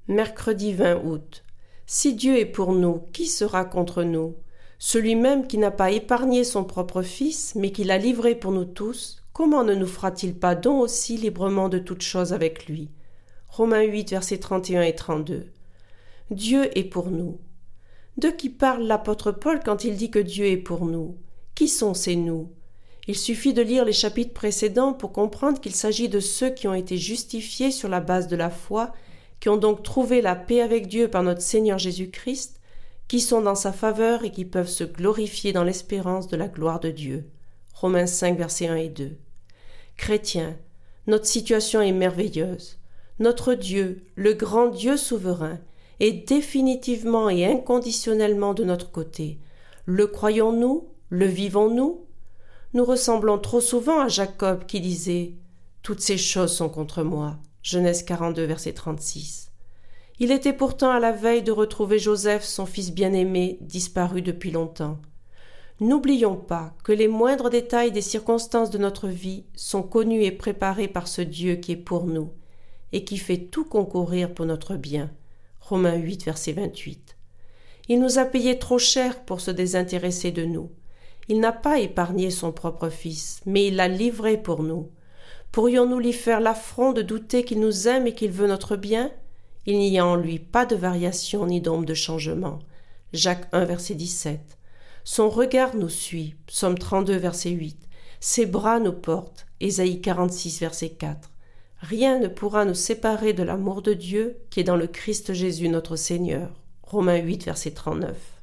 Mercredi 20 août. Si Dieu est pour nous, qui sera contre nous? Celui même qui n'a pas épargné son propre Fils, mais qui l'a livré pour nous tous, comment ne nous fera-t-il pas don aussi librement de toutes choses avec lui? Romains 8, versets 31 et 32. Dieu est pour nous. De qui parle l'apôtre Paul quand il dit que Dieu est pour nous? Qui sont ces nous? Il suffit de lire les chapitres précédents pour comprendre qu'il s'agit de ceux qui ont été justifiés sur la base de la foi, qui ont donc trouvé la paix avec Dieu par notre Seigneur Jésus-Christ, qui sont dans sa faveur et qui peuvent se glorifier dans l'espérance de la gloire de Dieu. Romains 5, versets 1 et 2. Chrétiens, notre situation est merveilleuse. Notre Dieu, le grand Dieu souverain, est définitivement et inconditionnellement de notre côté. Le croyons-nous? Le vivons-nous? Nous ressemblons trop souvent à Jacob qui disait « Toutes ces choses sont contre moi ». Genèse 42, verset 36. Il était pourtant à la veille de retrouver Joseph, son fils bien-aimé, disparu depuis longtemps. N'oublions pas que les moindres détails des circonstances de notre vie sont connus et préparés par ce Dieu qui est pour nous et qui fait tout concourir pour notre bien. Romains 8, verset 28. Il nous a payé trop cher pour se désintéresser de nous. Il n'a pas épargné son propre Fils, mais il l'a livré pour nous. Pourrions-nous lui faire l'affront de douter qu'il nous aime et qu'il veut notre bien? Il n'y a en lui pas de variation ni d'ombre de changement. Jacques 1, verset 17. Son regard nous suit. Psaume 32, verset 8. Ses bras nous portent. Ésaïe 46, verset 4. Rien ne pourra nous séparer de l'amour de Dieu qui est dans le Christ Jésus notre Seigneur. Romains 8, verset 39.